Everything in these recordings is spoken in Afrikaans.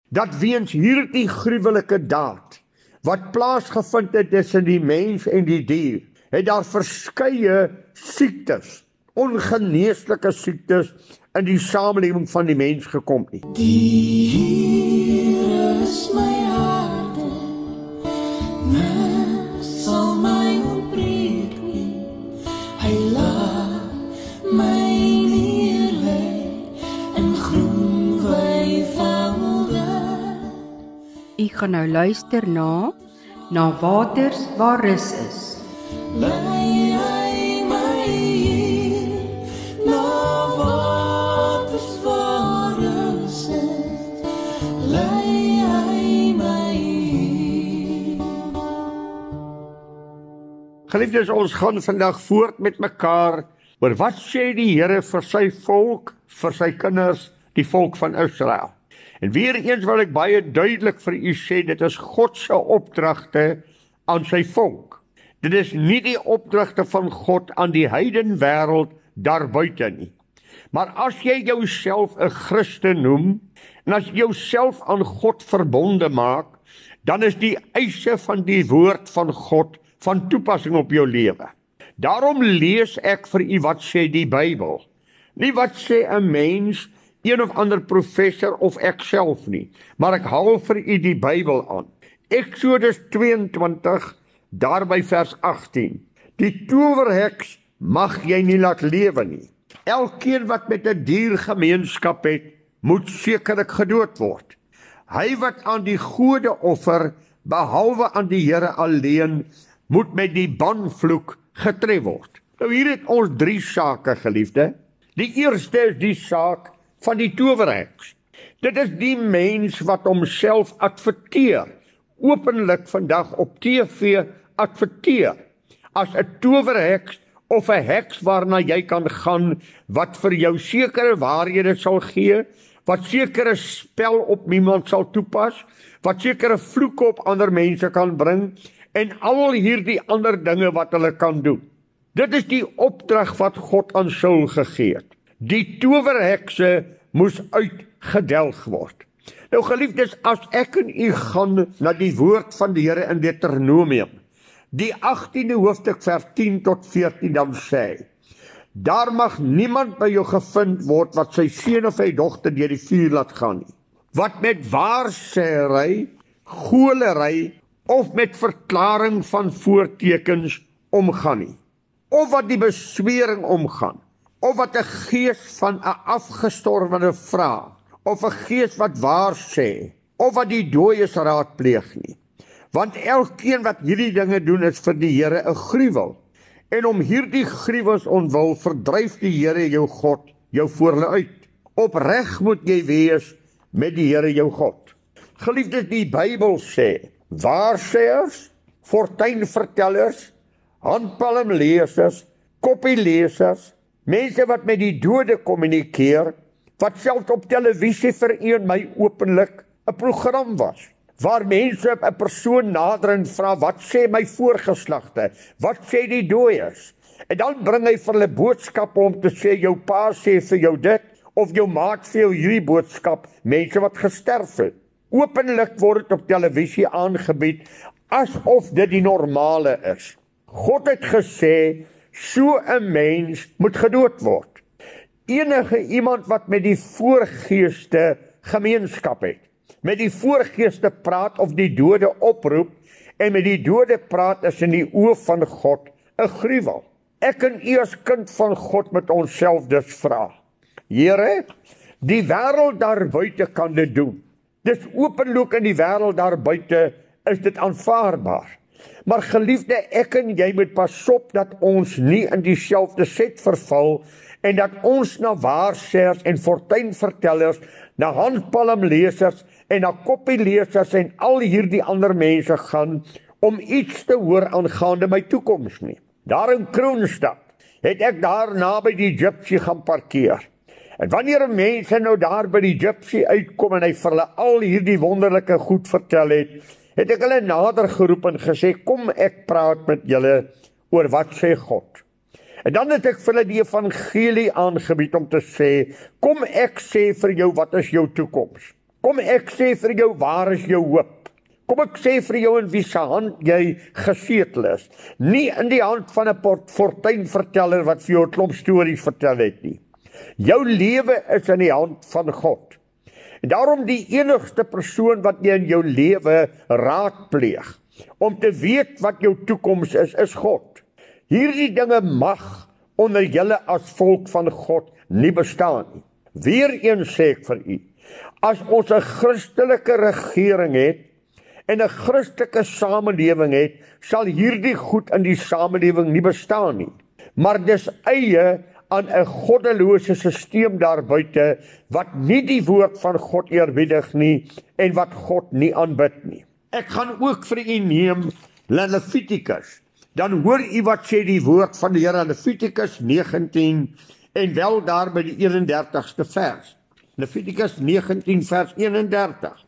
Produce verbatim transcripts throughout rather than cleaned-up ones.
dat weens hierdie gruwelike daad, wat plaasgevind het tussen die mens en die dier, het daar verskeie siektes, ongeneeslike siektes, in die samelewing van die mens gekom nie. Die Here is my harde, niks sal my ontbreek nie. Hy laat my neerlê in groen weivelde. U gaan nou luister na, na waters waar rus is. Lei hy my hier, na waters waar rus is. Lei hy my hier. Geliefdes, ons gaan vandag voort met mekaar oor wat sê die Here vir sy volk, vir sy kinders, die volk van Israel. En weer eens wil ek baie duidelik vir u sê, dit is God se opdragte aan sy volk. Dit is nie die opdragte van God aan die heidenwêreld daarbuite nie. Maar as jy jouself 'n Christen noem, en as jy jouself aan God verbonde maak, dan is die eise van die woord van God van toepassing op jou lewe. Daarom lees ek vir u wat sê die Bybel. Nie wat sê 'n mens, een of ander professor of ek self nie, maar ek haal vir u die Bybel aan. Eksodus tweeëntwintig, daarby vers agttien. Die towerheks mag jy nie laat lewe nie. Elkeen wat met 'n dier gemeenskap het, moet sekerlik gedood word. Hy wat aan die gode offer, behalwe aan die Here alleen, moet met die banvloek getref word. Nou hier het ons drie sake, geliefde. Die eerste is die saak van die towerheks. Dit is die mens wat homself adverteer, openlik vandag op T V adverteer, as 'n towerheks of 'n heks waarna jy kan gaan, wat vir jou sekere waarhede sal gee, wat sekere spel op iemand sal toepas, wat sekere vloeke op ander mense kan bring, en al hierdie ander dinge wat hulle kan doen. Dit is die opdrag wat God aan Saul gegee het. Die towerhekse moes uitgedelg word. Nou geliefdes, as ek en u gaan na die woord van die Here in Deuteronomium, die agtiende hoofstuk vers tien tot veertien, dan sê, daar mag niemand by jou gevind word wat sy seun of sy dogter deur die vuur laat gaan nie, wat met waarsêery, goolery of met verklaring van voortekens omgaan nie, of wat die beswering omgaan, of wat 'n gees van 'n afgestorwene vra, of 'n gees wat waar sê, of wat die dooies raadpleeg nie. Want elkeen wat hierdie dinge doen is vir die Here 'n gruwel. En om hierdie gruwels ontwil verdryf die Here jou God jou voor hulle uit. Opreg moet jy wees met die Here jou God. Geliefdes, die Bybel sê, waarsêers, fortuinvertellers, handpalmlesers, koppielesers, mense wat met die dode kommunikeer, wat selfs op televisie vir u en my openlik 'n program was, waar mense 'n persoon nader en vra, wat sê my voorgeslagte, wat sê die dooies, en dan bring hy vir hulle boodskappe om te sê, jou pa sê vir jou dit, of jou maat vir jou hierdie boodskap, mense wat gesterf het. Openlik word dit op televisie aangebied, asof dit die normale is. God het gesê, so 'n mens moet gedood word. Enige iemand wat met die voorgeeste gemeenskap het, met die voorgeeste praat of die dode oproep, en met die dode praat is in die oë van God 'n gruwel. Ek en u as kind van God moet onsself dus vra, Here, die wêreld daar buite kan dit doen. Dis openlik in die wêreld daar buite is dit aanvaarbaar. Maar geliefde, ek en jy moet pas op dat ons nie in dieselfde set verval en dat ons na waarsêers en fortuinvertellers, na handpalmlesers en na koppielesers en al hierdie ander mense gaan om iets te hoor aangaande my toekoms nie. Daar in Kroonstad het ek daar naby die Gypsy gaan parkeer. En wanneer 'n mens nou daar by die Gypsy uitkom en hy vir hulle al hierdie wonderlike goed vertel het, het ek hulle nader geroep en gesê, kom ek praat met julle oor wat sê God. En dan het ek vir hulle die evangelie aangebied om te sê, kom ek sê vir jou wat is jou toekoms. Kom ek sê vir jou, waar is jou hoop? Kom ek sê vir jou in wie se hand jy gesetel is. Nie in die hand van 'n fortuinverteller wat vir jou 'n klomp stories vertel het nie. Jou lewe is in die hand van God. En daarom die enigste persoon wat jy in jou lewe raadpleeg, om te weet wat jou toekoms is, is God. Hierdie dinge mag onder julle as volk van God nie bestaan nie. Weereens sê ek vir u, as ons 'n Christelike regering het, en 'n Christelike samelewing het, sal hierdie goed in die samelewing nie bestaan nie. Maar dis eie aan 'n goddelose stelsel daar buite, wat nie die woord van God eerbiedig nie, en wat God nie aanbid nie. Ek gaan ook vir u neem Levitikus. Dan hoor u wat sê die woord van die Here, Levitikus negentien, en wel daar by die eenendertigste vers. Levitikus negentien vers eenendertig.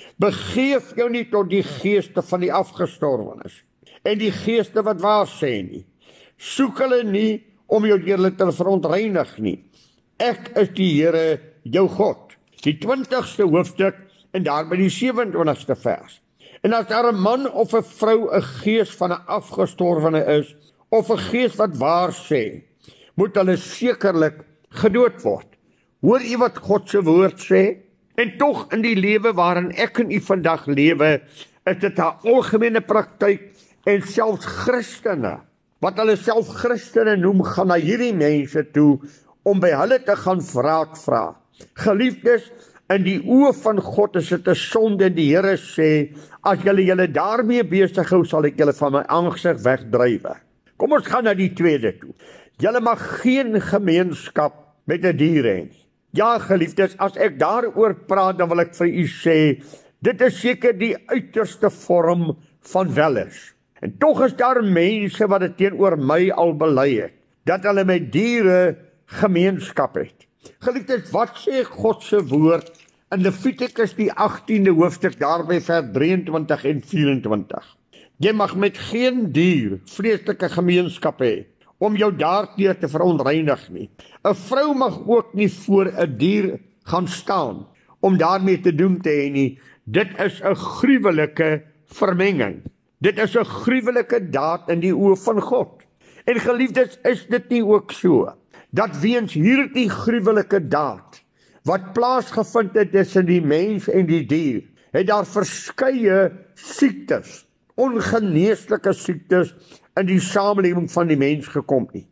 Begeef jou nie tot die geeste van die afgestorwenes, en die geeste wat waar sê nie. Soek hulle nie om jou deur hulle te verontreinig nie. Ek is die Here, jou God. Die twintigste hoofstuk, en daar by die sewenentwintigste vers. En as daar 'n man of 'n vrou 'n gees van 'n afgestorwene is, of 'n gees wat waar sê, moet hulle sekerlik gedood word. Hoor u wat God se woord sê? En tog in die lewe waarin ek en u vandag lewe, is dit 'n algemene praktyk, en selfs Christene, wat hulle self Christene noem, gaan na hierdie mense toe, om by hulle te gaan raad vra. Geliefdes, in die oë van God is dit 'n sonde. Die Here sê, as julle julle daarmee besig hou, sal ek julle van my aangesig wegdrywe. Kom ons gaan na die tweede toe. Julle mag geen gemeenskap met 'n dier hê nie. Ja, geliefdes, as ek daaroor praat, dan wil ek vir u sê, dit is seker die uiterste vorm van welis. En tog is daar mense wat dit teenoor my al bely het, dat hulle met diere gemeenskap het. Geliefdes, wat sê God se woord in Levitikus die agtiende hoofstuk, daarby vers drieëntwintig en vyf-en-twintig? Jy mag met geen dier vleeslike gemeenskap hê, om jou daarteer te verontreinig nie. 'n Vrou mag ook nie voor 'n dier gaan staan, om daarmee te doen te hê nie. Dit is 'n gruwelike vermenging. Dit is 'n gruwelike daad in die oë van God. En geliefdes, is dit nie ook so, dat weens hierdie gruwelike daad, wat plaasgevind het tussen die mens en die dier, het daar verskeie siektes, ongeneeslike siektes, in die samelewing van die mens gekom nie.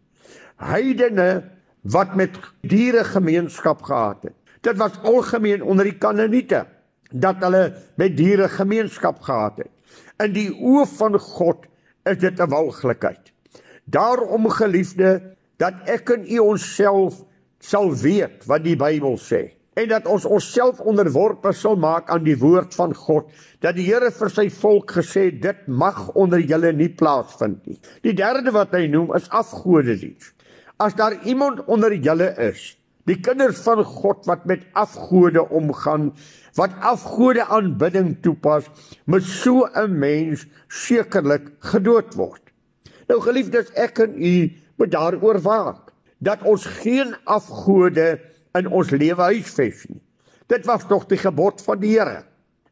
Heidene wat met diere gemeenskap gehad het. Dit was algemeen onder die Kanaaniete, dat hulle met diere gemeenskap gehad het. In die oë van God is dit 'n walglikheid. Daarom, geliefde, dat ek en u onsself sal weet wat die Bybel sê, en dat ons onsself onderworpe sal maak aan die woord van God, dat die Here vir sy volk gesê, dit mag onder julle nie plaasvind nie. Die derde wat hy noem is afgodediens. As daar iemand onder julle is, die kinders van God wat met afgode omgaan, wat afgode aanbidding toepas, moet so 'n mens sekerlik gedood word. Nou geliefdes, ek en u moet daaroor waak, dat ons geen afgode in ons lewe huisves nie. Dit was tog die gebod van die Here.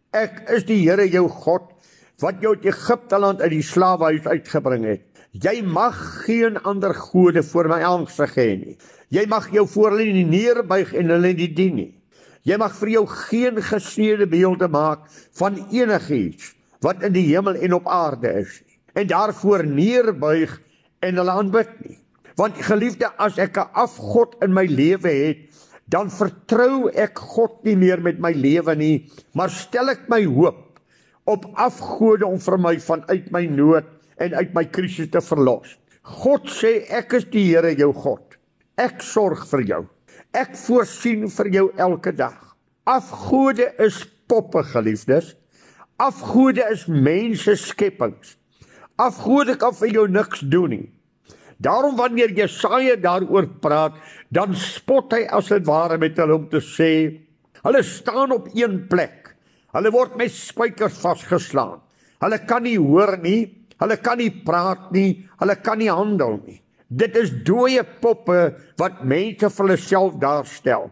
Ek is die Here jou God, wat jou uit Egipte land uit die slawehuis uitgebring het. Jy mag geen ander gode voor my aangesig hê nie. Jy mag jou voor hulle nie neerbuig en hulle nie dien nie. Jy mag vir jou geen gesneede beelde maak van enigiets wat in die hemel en op aarde is nie, en daarvoor neerbuig en hulle aanbid nie. Want geliefde, as ek 'n afgod in my lewe het, dan vertrou ek God nie meer met my lewe nie, maar stel ek my hoop op afgode om vir my vanuit my nood en uit my krisis te verlos. God sê, ek is die Here jou God. Ek sorg vir jou. Ek voorsien vir jou elke dag. Afgode is poppe, geliefdes. Afgode is mense skepings. Afgode kan vir jou niks doen nie. Daarom wanneer Jesaja daaroor praat, dan spot hy as dit ware met hulle om te sê, hulle staan op een plek. Hulle word met spykers vasgeslaan. Hulle kan nie hoor nie, hulle kan nie praat nie, hulle kan nie handel nie. Dit is dooie poppe wat mense vir hulle self daarstel.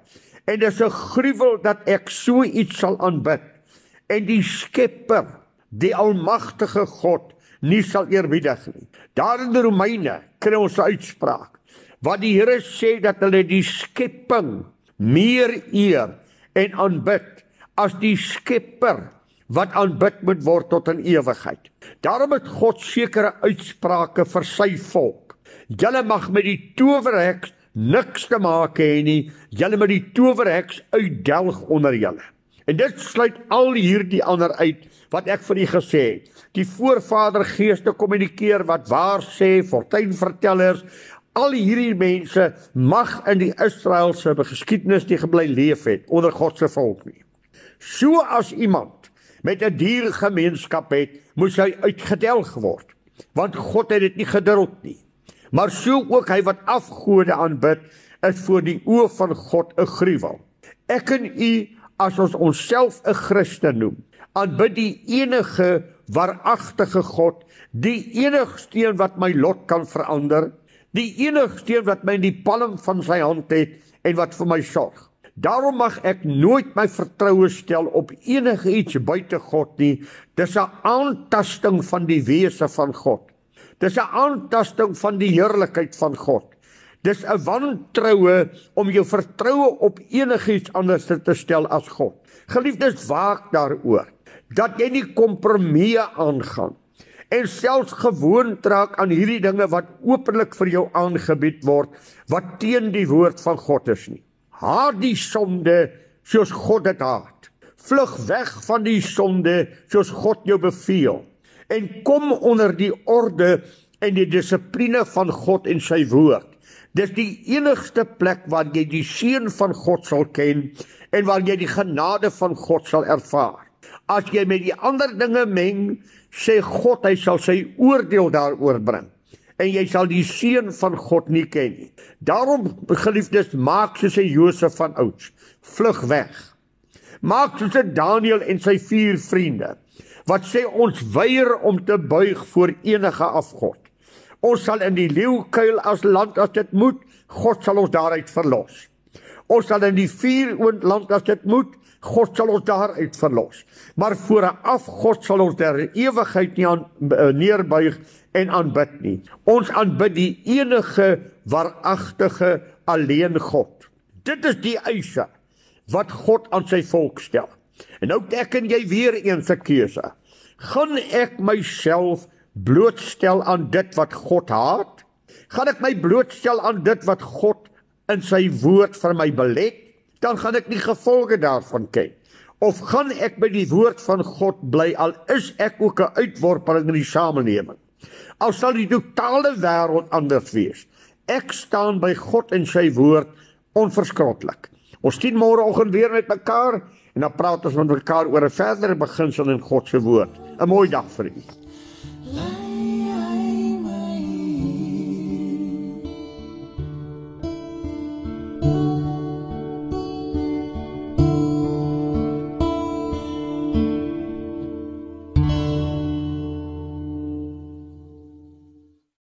En dis 'n gruwel dat ek so iets sal aanbid en die Skepper, die almagtige God, nie sal eerbiedig nie. Daar in die Romeine kry ons 'n uitspraak wat die Here sê dat hulle die skepping meer eer en aanbid as die Skepper wat aanbid moet word tot in ewigheid. Daarom het God sekere uitsprake vir sy volk. Julle mag met die towerheks niks te maak hê nie, julle met die towerheks uitdelg onder julle. En dit sluit al hierdie ander uit wat ek vir u gesê het. Die voorvadergeeste kommunikeer wat waar sê, fortuinvertellers, al hierdie mense mag in die Israelse geskiedenis nie gebly leef het onder God se volk nie. So as iemand met 'n diergemeenskap het, moes hy uitgedelg word, want God het dit nie geduld nie. Maar so ook hy wat afgode aanbid, is voor die oë van God 'n gruwel. Ek en u, as ons onsself 'n Christen noem, aanbid die enige waaragtige God, die enigste een wat my lot kan verander, die enigste een wat my in die palm van sy hand het en wat vir my sorg. Daarom mag ek nooit my vertroue stel op enige iets buite God nie. Dis 'n aantasting van die wese van God. Dis 'n aantasting van die heerlikheid van God. Dis 'n wantroue om jou vertroue op enigiets anders te stel as God. Geliefdes, waak daaroor dat jy nie kompromieë aangaan en selfs gewoond raak aan hierdie dinge wat openlik vir jou aangebied word, wat teen die woord van God is nie. Haat die sonde soos God dit haat. Vlug weg van die sonde soos God jou beveel. En kom onder die orde en die dissipline van God en sy woord. Dis die enigste plek waar jy die seën van God sal ken en waar jy die genade van God sal ervaar. As jy met die ander dinge meng, sê God hy sal sy oordeel daaroor bring. En jy sal die seën van God nie ken nie. Daarom, geliefdes, maak soos 'n Josef van ouds, vlug weg. Maak soos 'n Daniël en sy vier vriende, wat sê ons weier om te buig voor enige afgod. Ons sal in die leeukuil as land as dit moet, God sal ons daaruit verlos. Ons sal in die vuuroond land as dit moet, God sal ons daaruit verlos. Maar voor 'n afgod sal ons der ewigheid nie aan, uh, neerbuig en aanbid nie. Ons aanbid die enige waaragtige alleen God. Dit is die eise wat God aan sy volk stel. En nou ek en jy weer eens 'n keuse. Gaan ek myself blootstel aan dit wat God haat? Gaan ek my blootstel aan dit wat God in sy woord vir my belet? Dan gaan ek nie gevolge daarvan ken. Of gaan ek by die woord van God bly, al is ek ook 'n uitworpeling in die samelewing? Al sal die totale wêreld anders wees. Ek staan by God en sy woord onverskrotlik. Ons sien môreoggend weer met mekaar en dan praat ons met mekaar oor 'n verdere beginsel in God se woord. 'n Mooi dag vir u.